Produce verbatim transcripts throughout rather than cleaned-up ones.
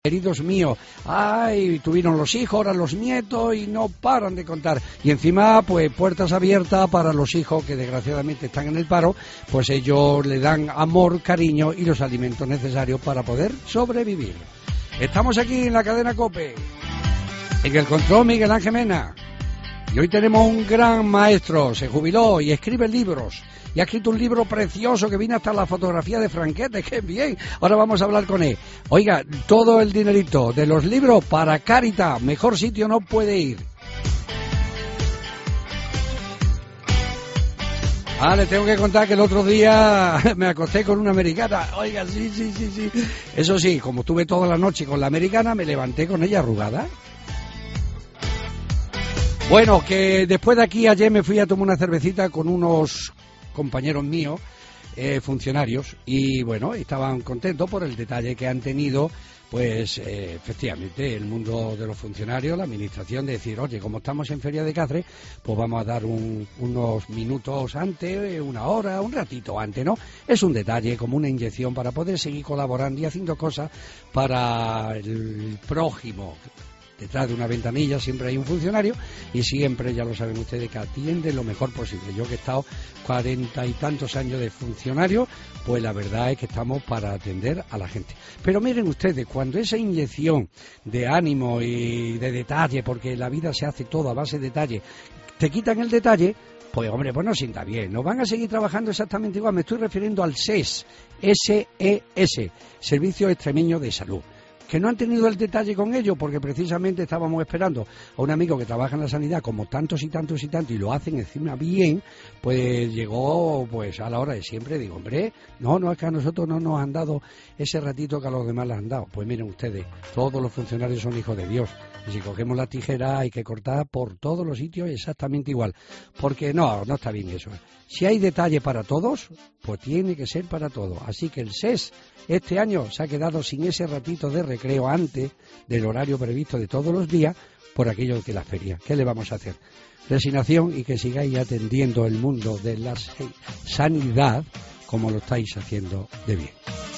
Queridos míos, ay, tuvieron los hijos, ahora los nietos y no paran de contar. Y encima, pues puertas abiertas para los hijos que desgraciadamente están en el paro, pues ellos le dan amor, cariño y los alimentos necesarios para poder sobrevivir. Estamos aquí en la cadena COPE, en el control Miguel Ángel Mena. Y hoy tenemos un gran maestro, se jubiló y escribe libros. Y ha escrito un libro precioso que viene hasta la fotografía de Franquete, ¡qué bien! Ahora vamos a hablar con él. Oiga, todo el dinerito de los libros para Cáritas, mejor sitio no puede ir. Ah, le tengo que contar que el otro día me acosté con una americana. Oiga, sí, sí, sí, sí. Eso sí, como estuve toda la noche con la americana, me levanté con ella arrugada. Bueno, que después de aquí ayer me fui a tomar una cervecita con unos compañeros míos, eh, funcionarios, y bueno, estaban contentos por el detalle que han tenido, pues eh, efectivamente, el mundo de los funcionarios, la administración, de decir, oye, como estamos en Feria de Cáceres, pues vamos a dar un, unos minutos antes, una hora, un ratito antes, ¿no? Es un detalle, como una inyección para poder seguir colaborando y haciendo cosas para el prójimo. Detrás de una ventanilla siempre hay un funcionario y siempre, ya lo saben ustedes, que atiende lo mejor posible. Yo que he estado cuarenta y tantos años de funcionario, pues la verdad es que estamos para atender a la gente. Pero miren ustedes, cuando esa inyección de ánimo y de detalle, porque la vida se hace todo a base de detalle, te quitan el detalle, pues hombre, pues no sienta bien. No van a seguir trabajando exactamente igual. Me estoy refiriendo al S E S, S E S, Servicio Extremeño de Salud, que no han tenido el detalle con ello, porque precisamente estábamos esperando a un amigo que trabaja en la sanidad, como tantos y tantos y tantos, y lo hacen encima bien, pues llegó pues a la hora de siempre. Digo, hombre, no, no, es que a nosotros no nos han dado ese ratito que a los demás les han dado. Pues miren ustedes, todos los funcionarios son hijos de Dios, y si cogemos la tijera hay que cortar por todos los sitios exactamente igual, porque no, no está bien eso. Si hay detalle para todos, pues tiene que ser para todos. Así que el S E S este año se ha quedado sin ese ratito de recreo antes del horario previsto de todos los días por aquello de la feria. ¿Qué le vamos a hacer? Resignación y que sigáis atendiendo el mundo de la sanidad como lo estáis haciendo de bien.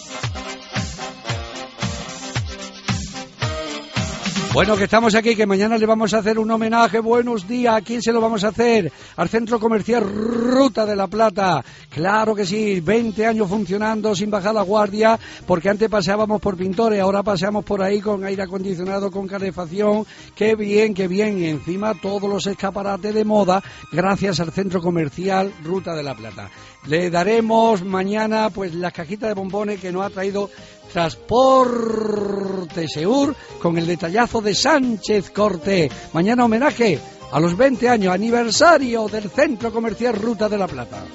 Bueno, que estamos aquí, que mañana le vamos a hacer un homenaje. Buenos días. ¿A quién se lo vamos a hacer? Al Centro Comercial Ruta de la Plata. Claro que sí, veinte años funcionando sin bajar la guardia, porque antes paseábamos por Pintores, ahora paseamos por ahí con aire acondicionado, con calefacción. Qué bien, qué bien. Y encima todos los escaparates de moda gracias al Centro Comercial Ruta de la Plata. Le daremos mañana pues las cajitas de bombones que nos ha traído Transporte Seur con el detallazo de Sánchez Corte. Mañana homenaje a los veinte años, aniversario del Centro Comercial Ruta de la Plata.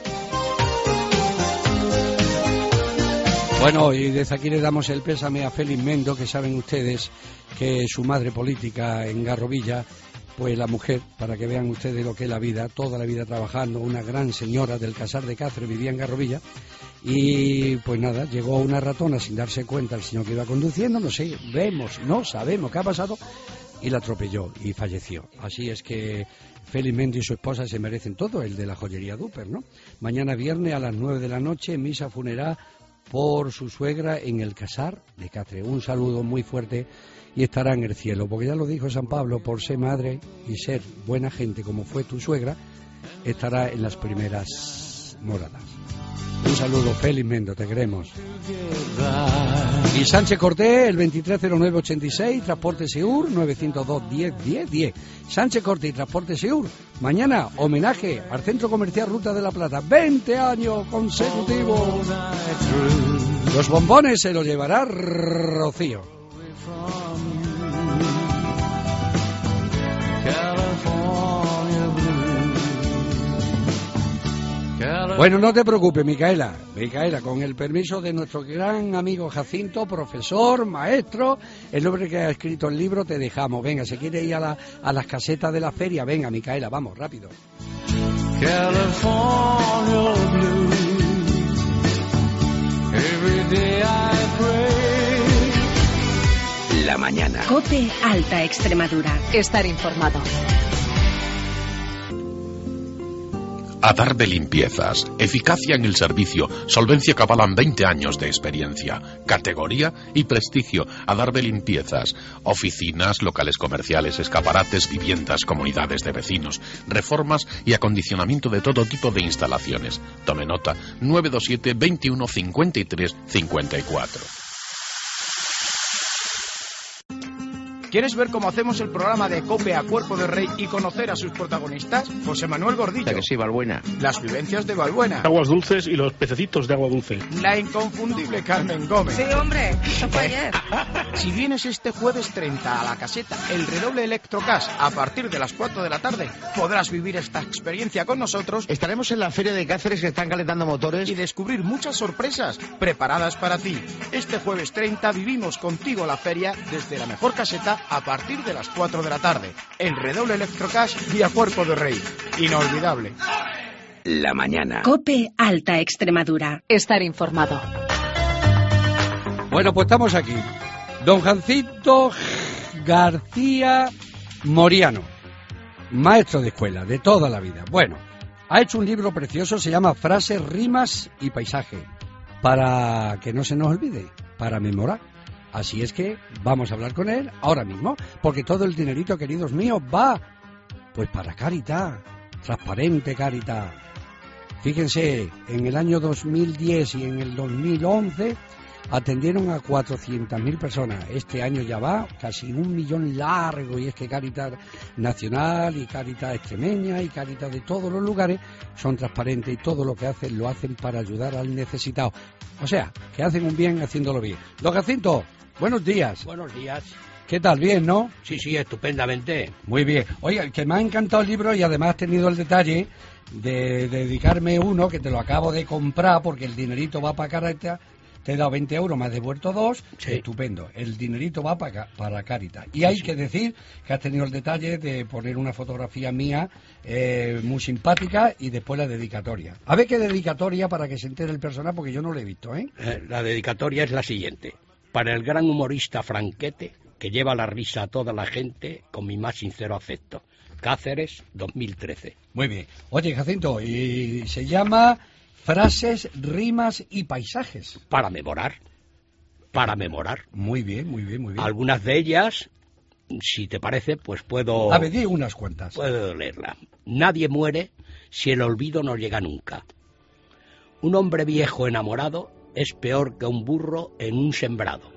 Bueno, y desde aquí le damos el pésame a Félix Mendo, que saben ustedes que su madre política en Garrovilla, pues la mujer, para que vean ustedes lo que es la vida, toda la vida trabajando, una gran señora del Casar de Cáceres, vivía en Garrovilla, y pues nada, llegó una ratona sin darse cuenta el señor que iba conduciendo, no sé, vemos, no sabemos qué ha pasado, y la atropelló y falleció. Así es que Félix Mendo y su esposa se merecen todo, el de la joyería Duper, ¿no? Mañana viernes a las nueve de la noche, misa funeral por su suegra en el Casar de Cáceres. Un saludo muy fuerte y estará en el cielo, porque ya lo dijo San Pablo, por ser madre y ser buena gente como fue tu suegra, estará en las primeras moradas. Un saludo, Félix Mendo, te queremos. Y Sánchez Corté, el veintitrés cero nueve ochenta y seis, Transporte Seur, nueve cero dos, diez, diez, diez. Sánchez Corté y Transporte Seur. Mañana, homenaje al Centro Comercial Ruta de la Plata. veinte años consecutivos. Los bombones se los llevará Rocío. Bueno, no te preocupes, Micaela. Micaela, con el permiso de nuestro gran amigo Jacinto, profesor, maestro, el hombre que ha escrito el libro, te dejamos. Venga, se quiere ir a, la, a las casetas de la feria. Venga, Micaela, vamos, rápido. California blue, every day I pray. La mañana. COPE Alta Extremadura. Estar informado. Adarve Limpiezas. Eficacia en el servicio. Solvencia que avalan veinte años de experiencia. Categoría y prestigio. Adarve Limpiezas. Oficinas, locales comerciales, escaparates, viviendas, comunidades de vecinos, reformas y acondicionamiento de todo tipo de instalaciones. Tome nota. nueve dos siete, veintiuno, cincuenta y tres, cincuenta y cuatro. ¿Quieres ver cómo hacemos el programa de COPE a Cuerpo de Rey y conocer a sus protagonistas? José Manuel Gordillo. La que sí, Balbuena. Las vivencias de Balbuena. Aguas dulces y los pececitos de agua dulce. La inconfundible Carmen Gómez. Sí, hombre, eso fue ayer. Si vienes este jueves treinta a la caseta El Redoble Electrocas a partir de las cuatro de la tarde, podrás vivir esta experiencia con nosotros. Estaremos en la feria de Cáceres que están calentando motores Y descubrir muchas sorpresas preparadas para ti. Este jueves treinta vivimos contigo la feria desde la mejor caseta a partir de las cuatro de la tarde. El Redoble Electrocash vía Cuerpo de Rey. Inolvidable. La mañana. COPE Alta Extremadura. Estar informado. Bueno, pues estamos aquí. Don Jacinto García Moriano, maestro de escuela de toda la vida. Bueno, ha hecho un libro precioso, se llama Frases, Rimas y Paisaje, para que no se nos olvide, para memorar. Así es que vamos a hablar con él ahora mismo, porque todo el dinerito, queridos míos, va pues para Cáritas, transparente Cáritas. Fíjense, en el año dos mil diez y en el dos mil once atendieron a cuatrocientas mil personas. Este año ya va casi un millón largo, y es que Cáritas Nacional y Cáritas Extremeña y Cáritas de todos los lugares son transparentes, y todo lo que hacen lo hacen para ayudar al necesitado. O sea, que hacen un bien haciéndolo bien. Don Jacinto, buenos días. Buenos días. ¿Qué tal? ¿Bien, no? Sí, sí, estupendamente. Muy bien. Oiga, que me ha encantado el libro, y además has tenido el detalle de, de dedicarme uno que te lo acabo de comprar porque el dinerito va para Cáritas. Te he dado veinte euros, me has devuelto dos. Sí. Estupendo. El dinerito va para, para Cáritas. Y hay sí. que decir que has tenido el detalle de poner una fotografía mía eh, muy simpática, y después la dedicatoria. A ver qué dedicatoria para que se entere el personal, porque yo no lo he visto, ¿eh? Eh, la dedicatoria es la siguiente. Para el gran humorista Franquete, que lleva la risa a toda la gente, con mi más sincero afecto. Cáceres, dos mil trece. Muy bien. Oye, Jacinto, y se llama Frases, Rimas y Paisajes. Para memorar. Para memorar. Muy bien, muy bien, muy bien. Algunas de ellas, si te parece, pues puedo... A ver, di unas cuantas. Puedo leerla. Nadie muere si el olvido no llega nunca. Un hombre viejo enamorado es peor que un burro en un sembrado.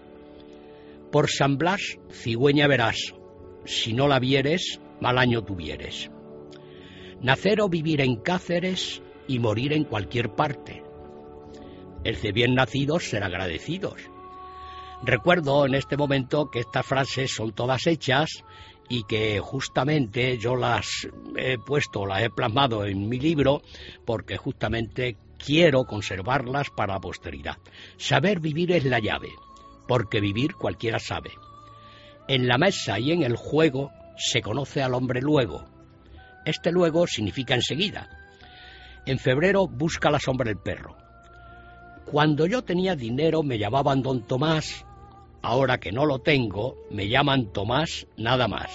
Por San Blas, cigüeña verás, si no la vieres, mal año tuvieres. Nacer o vivir en Cáceres y morir en cualquier parte. El de bien nacidos ser agradecidos. Recuerdo en este momento que estas frases son todas hechas y que justamente yo las he puesto, las he plasmado en mi libro porque justamente quiero conservarlas para la posteridad. Saber vivir es la llave, porque vivir cualquiera sabe. En la mesa y en el juego se conoce al hombre luego. Este luego significa enseguida. En febrero busca la sombra el perro. Cuando yo tenía dinero me llamaban don Tomás, ahora que no lo tengo me llaman Tomás nada más.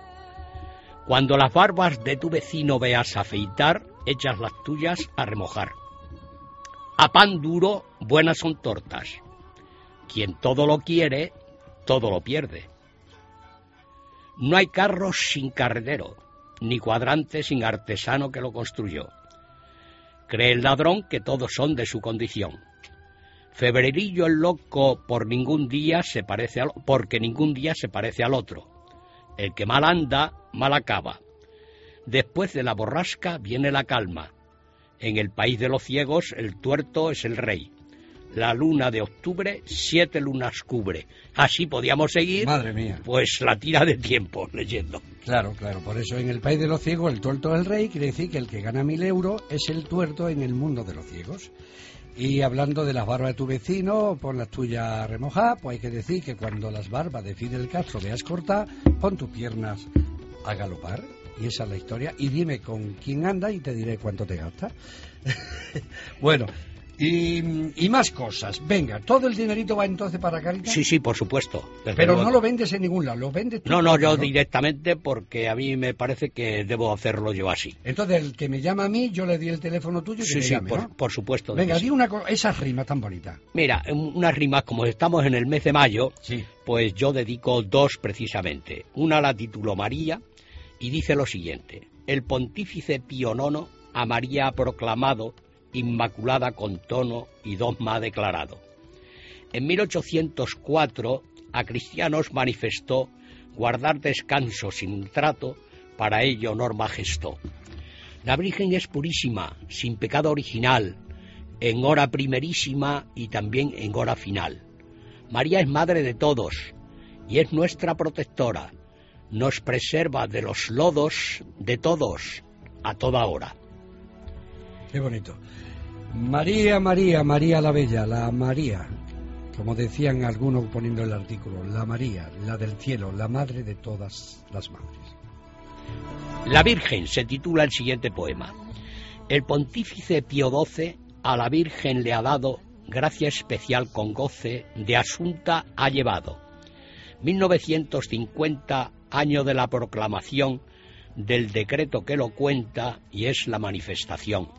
Cuando las barbas de tu vecino veas afeitar, echas las tuyas a remojar. A pan duro buenas son tortas. Quien todo lo quiere, todo lo pierde. No hay carro sin carretero, ni cuadrante sin artesano que lo construyó. Cree el ladrón que todos son de su condición. Febrerillo el loco por ningún día se parece al, porque ningún día se parece al otro. El que mal anda, mal acaba. Después de la borrasca viene la calma. En el país de los ciegos el tuerto es el rey. La luna de octubre siete lunas cubre. Así podíamos seguir. Madre mía. Pues la tira de tiempo leyendo. Claro, claro. Por eso en el país de los ciegos el tuerto es el rey. Quiere decir que el que gana mil euros es el tuerto en el mundo de los ciegos. Y hablando de las barbas de tu vecino, pon las tuyas remojadas, pues hay que decir que cuando las barbas de Fidel Castro veas cortar, pon tus piernas a galopar. Y esa es la historia. Y dime con quién anda y te diré cuánto te gasta. Bueno, Y, y más cosas. Venga, ¿todo el dinerito va entonces para Cáritas? Sí, sí, por supuesto. Pero luego. No lo vendes en ningún lado, lo vendes tú. No, no, yo ¿no? directamente, porque a mí me parece que debo hacerlo yo así. Entonces, el que me llama a mí, yo le di el teléfono tuyo y que Sí, me sí, llame, por, ¿no? por supuesto. Venga, sí. di una cosa, esas rimas tan bonitas. Mira, unas rimas, como estamos en el mes de mayo, Sí. pues yo dedico dos precisamente. Una la titulo María y dice lo siguiente: el pontífice Pío nono a María ha proclamado inmaculada con tono y dogma declarado. En mil ochocientos cuatro a cristianos manifestó guardar descanso sin trato, para ello norma gestó. La Virgen es purísima, sin pecado original, en hora primerísima y también en hora final. María es madre de todos y es nuestra protectora, nos preserva de los lodos de todos a toda hora. Qué bonito. María, María, María la Bella, la María, como decían algunos poniendo el artículo, la María, la del cielo, la madre de todas las madres. La Virgen se titula el siguiente poema. El pontífice Pío doce a la Virgen le ha dado gracia especial con goce, de Asunta ha llevado. mil novecientos cincuenta, año de la proclamación del decreto que lo cuenta y es la manifestación.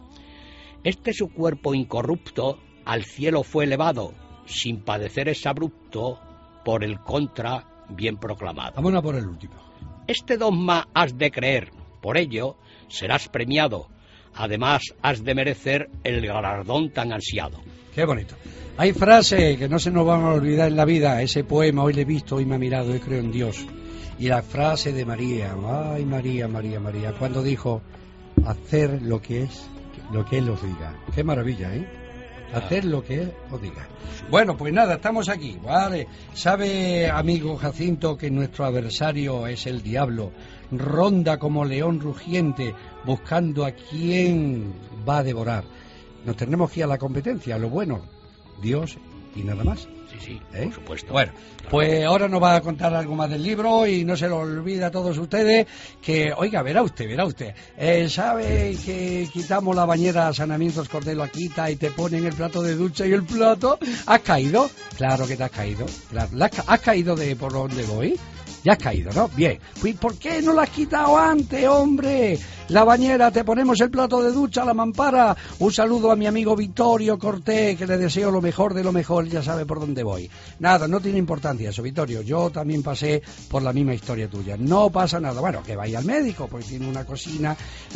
Este su cuerpo incorrupto al cielo fue elevado, sin padecer es abrupto, por el contra bien proclamado. Vámonos por el último. Este dogma has de creer, por ello serás premiado, además has de merecer el galardón tan ansiado. Qué bonito. Hay frases que no se nos van a olvidar en la vida. Ese poema, hoy le he visto, hoy me ha mirado, hoy creo en Dios. Y la frase de María, ay María, María, María, cuando dijo, hacer lo que es, lo que Él os diga. Qué maravilla, ¿eh? Hacer lo que Él os diga. Bueno, pues nada, estamos aquí, ¿vale? Sabe, amigo Jacinto, que nuestro adversario es el diablo. Ronda como león rugiente, buscando a quien va a devorar. Nos tenemos que ir a la competencia, a lo bueno, Dios y nada más. Sí, sí, ¿Eh? por supuesto. Bueno, pues ahora nos va a contar algo más del libro y no se lo olvida a todos ustedes que, oiga, verá usted, verá usted, eh, ¿sabe que quitamos la bañera Sanamientos Cortés, la quita y te ponen el plato de ducha y el plato? ¿Has caído? Claro que te has caído. Claro. ¿Has caído de por donde voy? Ya has caído, ¿no? Bien. Pues ¿por qué no la has quitado antes, hombre? La bañera, te ponemos el plato de ducha, la mampara. Un saludo a mi amigo Vittorio Cortés, que le deseo lo mejor de lo mejor, ya sabe por dónde voy. Nada, no tiene importancia eso, Vittorio. Yo también pasé por la misma historia tuya. No pasa nada. Bueno, que vaya al médico, porque tiene una cocina,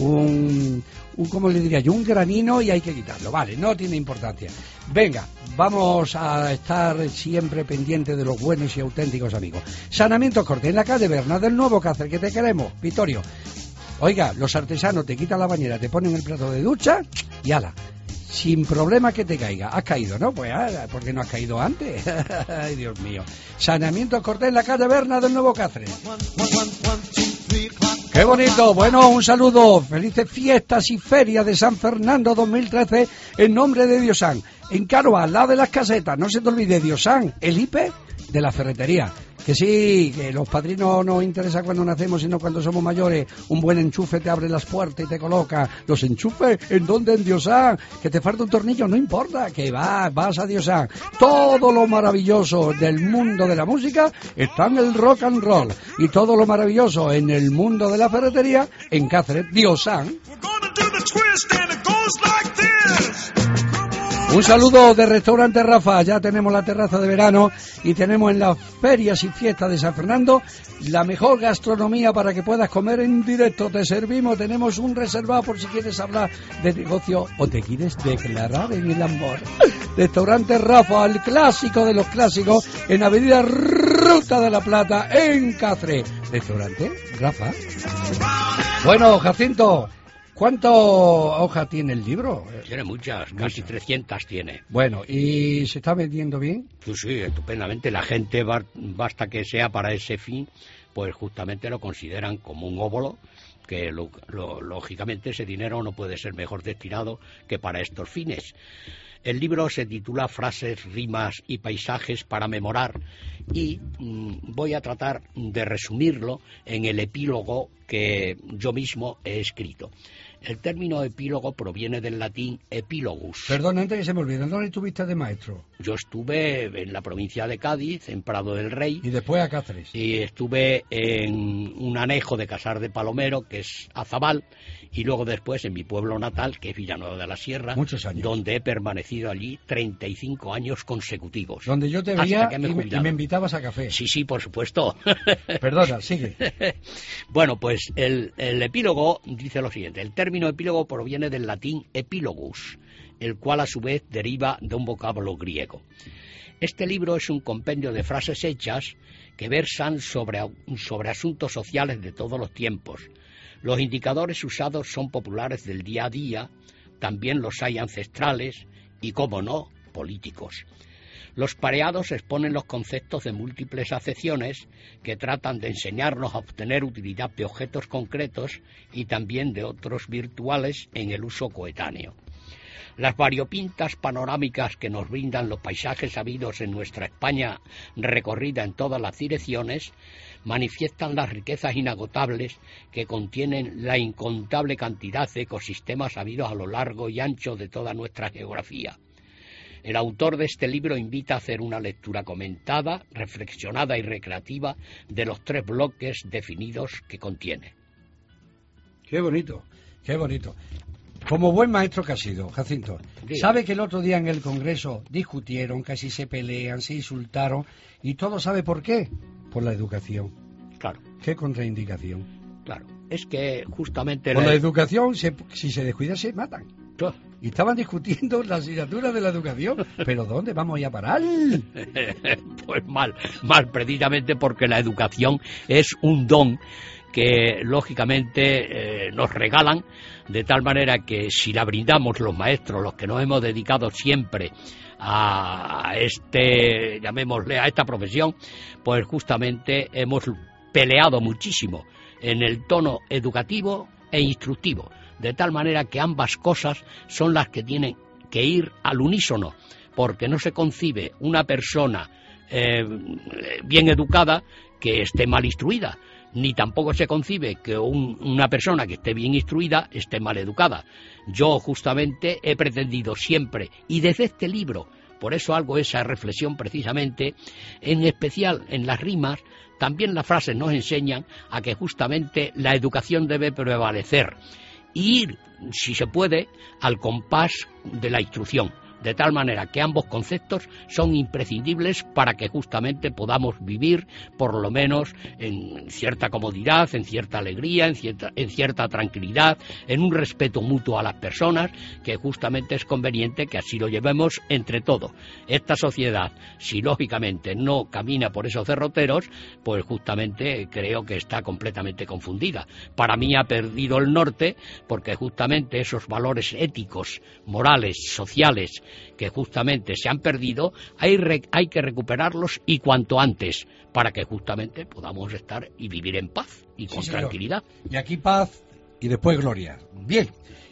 un, un ¿cómo le diría yo? Un granino y hay que quitarlo. Vale, no tiene importancia. Venga, vamos a estar siempre pendientes de los buenos y auténticos amigos. Sanamientos Cortés, en la calle Berna del Nuevo Cáceres, que te queremos, Vittorio. Oiga, los artesanos te quitan la bañera, te ponen el plato de ducha y ala, sin problema que te caiga. Has caído, ¿no? Pues ala, ¿por qué no has caído antes? Ay, Dios mío. Sanamientos Cortés, en la calle Berna del Nuevo Cáceres. ¡Qué bonito! Bueno, un saludo. Felices fiestas y ferias de San Fernando dos mil trece en nombre de Diosán. En Carva, al lado de las casetas, no se te olvide, Diosán, el I P E de la ferretería. Que sí, que los padrinos no interesa cuando nacemos, sino cuando somos mayores. Un buen enchufe te abre las puertas y te coloca. ¿Los enchufes? ¿En dónde? En Diosán. Que te falta un tornillo, no importa, que vas, vas a Diosán. Todo lo maravilloso del mundo de la música está en el rock and roll. Y todo lo maravilloso en el mundo de la ferretería en Cáceres, Diosán. Un saludo de Restaurante Rafa, ya tenemos la terraza de verano y tenemos en las ferias y fiestas de San Fernando la mejor gastronomía para que puedas comer en directo. Te servimos, tenemos un reservado por si quieres hablar de negocio o te quieres declarar en el amor. Restaurante Rafa, el clásico de los clásicos, en Avenida Ruta de la Plata, en Cáceres. Restaurante Rafa. Bueno, Jacinto, ¿cuántas hojas tiene el libro? Tiene muchas, casi trescientas tiene. Bueno, ¿y se está vendiendo bien? Pues sí, estupendamente. La gente, va, basta que sea para ese fin, pues justamente lo consideran como un óvulo, que lo, lo, lógicamente ese dinero no puede ser mejor destinado que para estos fines. El libro se titula Frases, rimas y paisajes para memorar y mmm, voy a tratar de resumirlo en el epílogo que yo mismo he escrito. El término epílogo proviene del latín epilogus. Perdón, antes que se me olvide, ¿dónde estuviste de maestro? Yo estuve en la provincia de Cádiz, en Prado del Rey. Y después a Cáceres. Y estuve en un anejo de Casar de Palomero, que es Azabal, y luego después en mi pueblo natal, que es Villanueva de la Sierra. Muchos años. Donde he permanecido allí treinta y cinco años consecutivos. Donde yo te veía me y, me, y me invitabas a café. Sí, sí, por supuesto. Perdona, sigue. Bueno, pues el, el epílogo dice lo siguiente. El término epílogo proviene del latín epilogus, el cual a su vez deriva de un vocablo griego. Este libro es un compendio de frases hechas que versan sobre, sobre asuntos sociales de todos los tiempos. Los indicadores usados son populares del día a día, también los hay ancestrales y, como no, políticos. Los pareados exponen los conceptos de múltiples acepciones que tratan de enseñarnos a obtener utilidad de objetos concretos y también de otros virtuales en el uso coetáneo. Las variopintas panorámicas que nos brindan los paisajes habidos en nuestra España recorrida en todas las direcciones manifiestan las riquezas inagotables que contienen la incontable cantidad de ecosistemas habidos a lo largo y ancho de toda nuestra geografía. El autor de este libro invita a hacer una lectura comentada, reflexionada y recreativa de los tres bloques definidos que contiene. Qué bonito, qué bonito. Como buen maestro que ha sido, Jacinto, Dígame. ¿Sabe que el otro día en el Congreso discutieron, casi se pelean, se insultaron, y todo sabe por qué? Por la educación. Claro. ¿Qué contraindicación? Claro. Es que justamente... Por la, la educación, se, si se descuida, se matan. Claro. Y estaban discutiendo la asignatura de la educación. ¿Pero dónde vamos a ir a parar? Pues mal, mal, precisamente porque la educación es un don que lógicamente eh, nos regalan, de tal manera que si la brindamos los maestros, los que nos hemos dedicado siempre a este, llamémosle, a esta profesión, pues justamente hemos peleado muchísimo en el tono educativo e instructivo, de tal manera que ambas cosas son las que tienen que ir al unísono, porque no se concibe una persona eh, bien educada que esté mal instruida, ni tampoco se concibe que un, una persona que esté bien instruida esté mal educada. Yo justamente he pretendido siempre, y desde este libro, por eso hago esa reflexión precisamente, en especial en las rimas, también las frases nos enseñan a que justamente la educación debe prevalecer, y ir, si se puede, al compás de la instrucción, de tal manera que ambos conceptos son imprescindibles para que justamente podamos vivir, por lo menos, en cierta comodidad, en cierta alegría, en cierta, en cierta tranquilidad, en un respeto mutuo a las personas, que justamente es conveniente que así lo llevemos entre todos. Esta sociedad, si lógicamente no camina por esos derroteros, pues justamente creo que está completamente confundida. Para mí ha perdido el norte, porque justamente esos valores éticos, morales, sociales, que justamente se han perdido, hay, re, hay que recuperarlos y cuanto antes, para que justamente podamos estar y vivir en paz y con sí, tranquilidad. Y aquí paz y después gloria. Bien,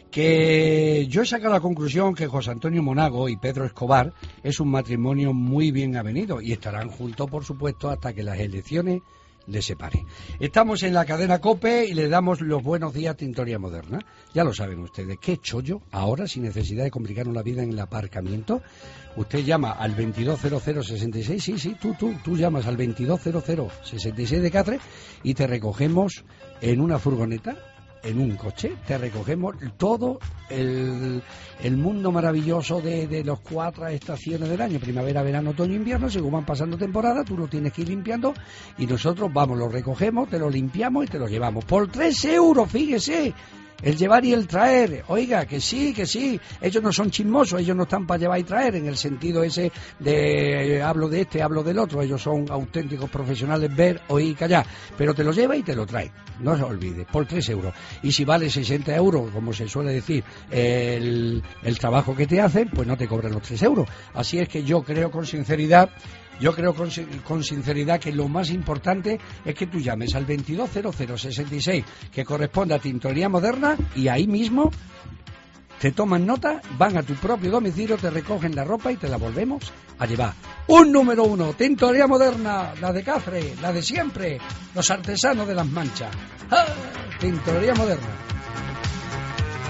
que yo he sacado la conclusión que José Antonio Monago y Pedro Escobar es un matrimonio muy bien avenido y estarán juntos, por supuesto, hasta que las elecciones les separe. Estamos en la cadena COPE y le damos los buenos días a Tintoria Moderna. Ya lo saben ustedes, qué chollo ahora, sin necesidad de complicarnos la vida en el aparcamiento. Usted llama al veintidós cero cero sesenta y seis, sí, sí, tú, tú, tú llamas al veintidós cero cero sesenta y seis de Cáceres y te recogemos en una furgoneta, en un coche, te recogemos todo el, el mundo maravilloso de, de las cuatro estaciones del año, primavera, verano, otoño, invierno. Según van pasando temporadas, tú lo tienes que ir limpiando y nosotros vamos, lo recogemos, te lo limpiamos y te lo llevamos por tres euros, fíjese. El llevar y el traer, oiga, que sí, que sí, ellos no son chismosos, ellos no están para llevar y traer en el sentido ese de hablo de este, hablo del otro, ellos son auténticos profesionales, ver, oír, callar, pero te lo lleva y te lo trae, no se olvide, por tres euros. Y si vale sesenta euros, como se suele decir, el, el trabajo que te hacen, pues no te cobran los tres euros. Así es que yo creo con sinceridad, Yo creo con, con sinceridad que lo más importante es que tú llames al veintidós cero cero sesenta y seis, que corresponde a Tintorería Moderna, y ahí mismo te toman nota, van a tu propio domicilio, te recogen la ropa y te la volvemos a llevar. Un número uno, Tintorería Moderna, la de Cáceres, la de siempre, los artesanos de las manchas. ¡Ah! Tintorería Moderna.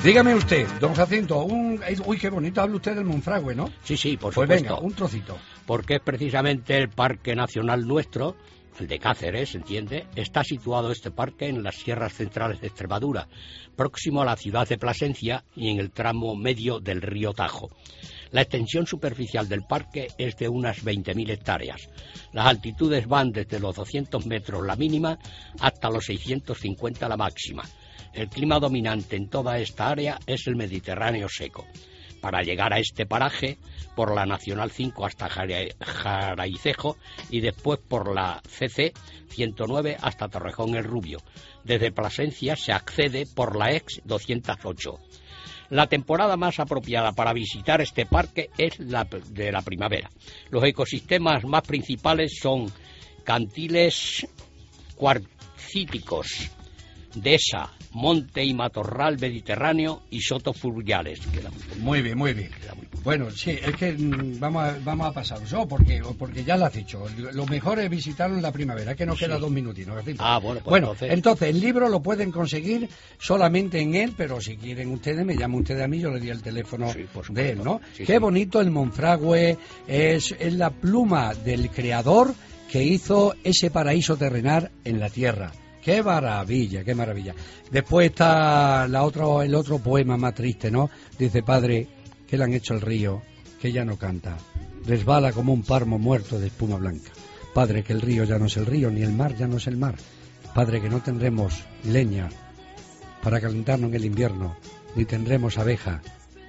Dígame usted, don Jacinto, un... uy, qué bonito habla usted del Monfragüe, ¿no? Sí, sí, por pues supuesto. Venga, un trocito. Porque es precisamente el parque nacional nuestro, el de Cáceres, ¿entiende? Está situado este parque en las sierras centrales de Extremadura, próximo a la ciudad de Plasencia y en el tramo medio del río Tajo. La extensión superficial del parque es de unas veinte mil hectáreas. Las altitudes van desde los doscientos metros la mínima hasta los seiscientos cincuenta la máxima. El clima dominante en toda esta área es el Mediterráneo seco. Para llegar a este paraje, por la Nacional cinco hasta Jaraicejo y después por la C C ciento nueve hasta Torrejón el Rubio. Desde Plasencia se accede por la ex doscientos ocho. La temporada más apropiada para visitar este parque es la de la primavera. Los ecosistemas más principales son cantiles cuarcíticos, dehesa, monte y matorral mediterráneo y sotos fluviales. Muy bien, muy bien. Bueno, sí, es que mm, vamos a, vamos a pasar yo, porque, porque ya lo has dicho. Lo mejor es visitarlo en la primavera, es que nos queda sí. dos minutinos. Ah, bueno, pues bueno entonces... entonces el libro lo pueden conseguir solamente en él, pero si quieren ustedes, me llaman ustedes a mí, yo le di el teléfono sí, de él, ¿no? Sí, Qué sí. bonito el Monfragüe, es, es la pluma del creador que hizo ese paraíso terrenal en la tierra. ¡Qué maravilla, qué maravilla! Después está la otra, el otro poema más triste, ¿no? Dice, padre, que le han hecho el río, que ya no canta. Resbala como un páramo muerto de espuma blanca. Padre, que el río ya no es el río, ni el mar ya no es el mar. Padre, que no tendremos leña para calentarnos en el invierno, ni tendremos abeja,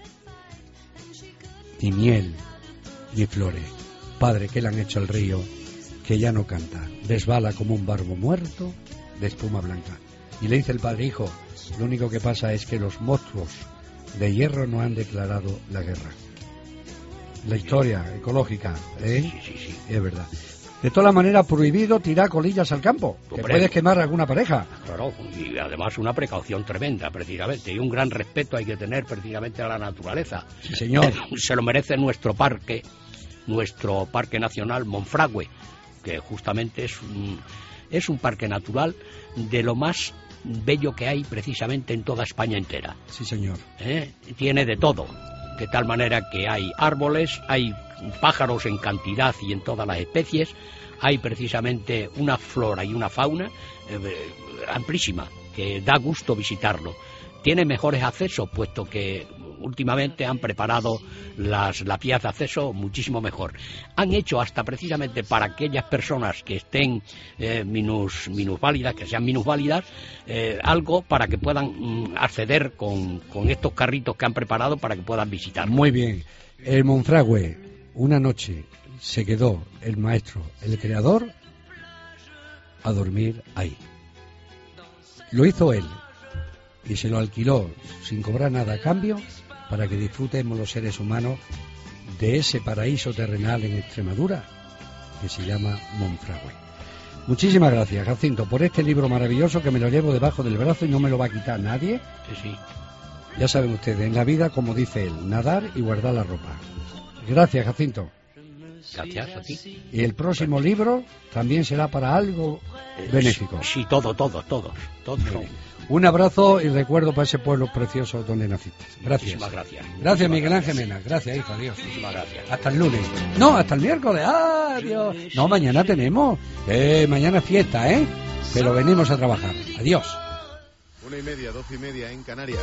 ni miel, ni flores. Padre, que le han hecho el río, que ya no canta. Resbala como un barbo muerto de espuma blanca. Y le dice el padre, hijo, lo único que pasa es que los monstruos de hierro no han declarado la guerra. La historia ecológica, ¿eh? Sí, sí, sí. Es verdad. De todas maneras, prohibido tirar colillas al campo, que Hombre. puedes quemar a alguna pareja. Claro, y además una precaución tremenda, precisamente, y un gran respeto hay que tener precisamente a la naturaleza. Sí, señor. Se lo merece nuestro parque, nuestro parque nacional Monfragüe, que justamente es un, es un parque natural de lo más bello que hay precisamente en toda España entera. Sí, señor. ¿Eh? Tiene de todo, de tal manera que hay árboles, hay pájaros en cantidad y en todas las especies, hay precisamente una flora y una fauna eh, amplísima, que da gusto visitarlo. Tiene mejores accesos, puesto que últimamente han preparado las, las vías de acceso muchísimo mejor. Han hecho hasta precisamente para aquellas personas que estén eh, minus, minusválidas, que sean minusválidas, eh, algo para que puedan mm, acceder con, con estos carritos que han preparado para que puedan visitar. Muy bien. El Monfragüe, una noche se quedó el maestro, el creador, a dormir ahí. Lo hizo él y se lo alquiló sin cobrar nada a cambio, para que disfrutemos los seres humanos de ese paraíso terrenal en Extremadura que se llama Monfragüe. Muchísimas gracias, Jacinto, por este libro maravilloso que me lo llevo debajo del brazo y no me lo va a quitar nadie. Sí, sí. Ya saben ustedes, en la vida, como dice él, nadar y guardar la ropa. Gracias, Jacinto. Gracias a ti. Y el próximo libro también será para algo benéfico. Sí, todo, todo, todos, todos son. Un abrazo y recuerdo para ese pueblo precioso donde naciste. Gracias. Muchísimas gracias. Gracias, Muchísimas Miguel Ángel gracias. Mena. Gracias, hijo. Adiós. Muchísimas gracias. Hasta el lunes. No, hasta el miércoles. Adiós. No, mañana tenemos. Eh, mañana es fiesta, ¿eh? Pero venimos a trabajar. Adiós. Una y media, doce y media en Canarias.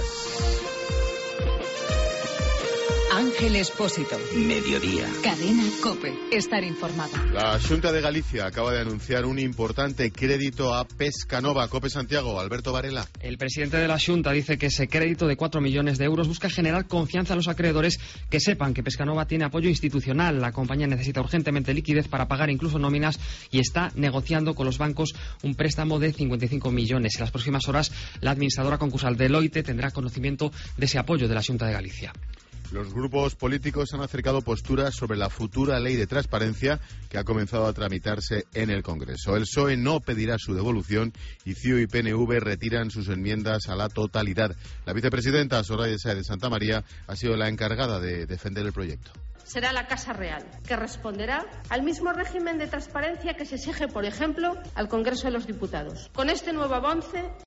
Ángel Expósito. Mediodía. Cadena COPE. Estar informado. La Xunta de Galicia acaba de anunciar un importante crédito a Pescanova. COPE Santiago, Alberto Varela. El presidente de la Xunta dice que ese crédito de cuatro millones de euros busca generar confianza a los acreedores que sepan que Pescanova tiene apoyo institucional. La compañía necesita urgentemente liquidez para pagar incluso nóminas y está negociando con los bancos un préstamo de cincuenta y cinco millones. En las próximas horas, la administradora concursal Deloitte tendrá conocimiento de ese apoyo de la Xunta de Galicia. Los grupos políticos han acercado posturas sobre la futura ley de transparencia que ha comenzado a tramitarse en el Congreso. El P S O E no pedirá su devolución y C I U y P N V retiran sus enmiendas a la totalidad. La vicepresidenta Soraya Sáez de Santa María ha sido la encargada de defender el proyecto. Será la Casa Real, que responderá al mismo régimen de transparencia que se exige, por ejemplo, al Congreso de los Diputados. Con este nuevo avance